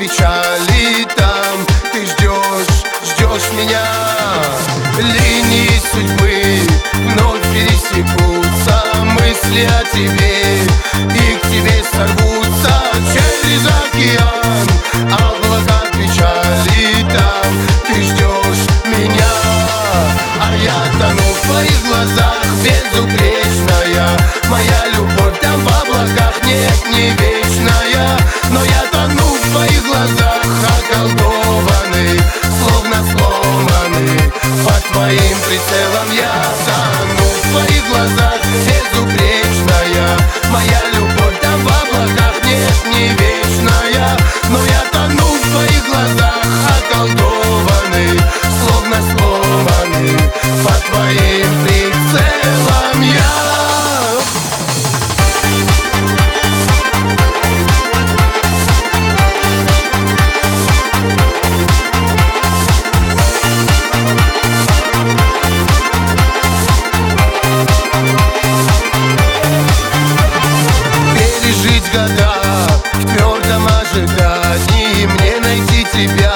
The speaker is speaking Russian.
печали там ты ждешь меня. Линии судьбы вновь пересекутся, мысли о тебе и к тебе сорвутся через океан. Облака печали там ты ждешь меня, а я тону в твоих глазах, безупречная. Моя любовь там в облаках, нет, не вечная. Но я тону в твоих глазах, околдованный, словно сломанный. Под твоим прицелом я тону в твоих глазах, безупречная. Моя любовь там в облаках, нет, не вечная. Но я тону в твоих глазах, околдованный, словно сломанный. Под твоим прицелом я. Пережить года в твердом ожидании, мне найти тебя